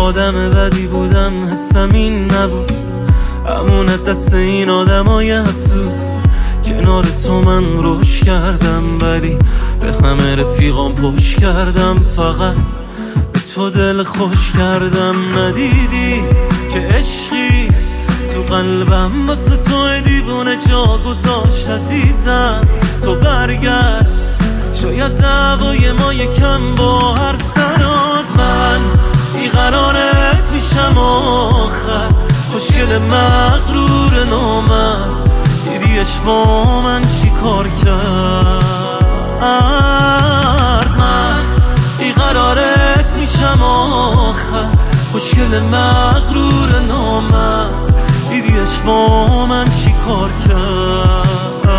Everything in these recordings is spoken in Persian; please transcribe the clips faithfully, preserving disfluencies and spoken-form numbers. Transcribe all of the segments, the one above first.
آدم بدی بودم، حسم این نبود، امونت دست این آدمای حسود. کنار تو من روش کردم، ولی به همه رفیقام پشت کردم. فقط به تو دل خوش کردم. ندیدی که عشقی تو قلبم واسه تو دیوونه جا گذاشت. عزیزم تو برگرد، شاید دعوای ما یکم با حرف نراد. من بیقرارت میشم آخر، خوشگل مغرور نامرد. دیدی اشما من چی کار کرد؟ من بیقرارت میشم آخر، خوشگل مغرور نامرد. دیدی اشما من چی کار کرد؟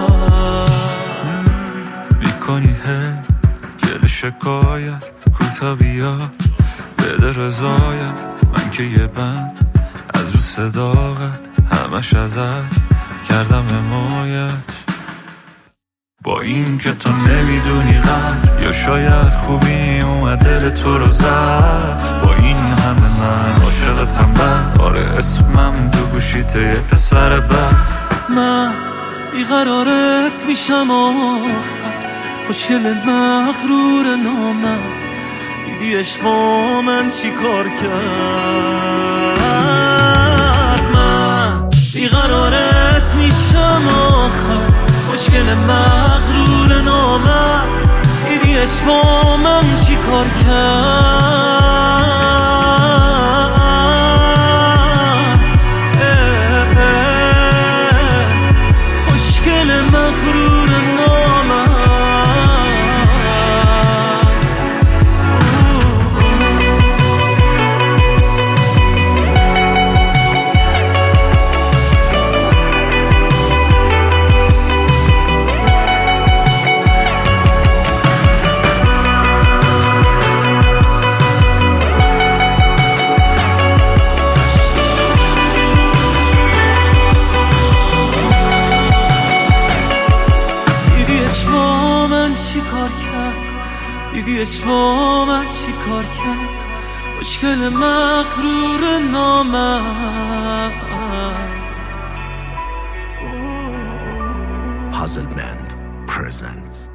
میکنی هی گل شکایت، کوتا بیا بده رضایت. من که یه بند از رو صداقت، همش ازت کردم حمایت. با این که تو نمیدونی قدر، یا شاید خوبی اومد دل تو رو زد. با این همه من عاشقتم بد، آره اسمم دو گوشیته یه پسر بد. من بیقرارت میشم آخر، خوشگل مغرور نامرد. دیدی عشقا من چی کار کرد؟ من بیقرارت میشم آخر، خوشگل مغرور نامرد. دیدی عشقا من چی کار کرد؟ خوشگل مغرور نامرد. دیدی اشوا من چی کار کرد؟ مشکل مغرور نامرد. Puzzle Band presents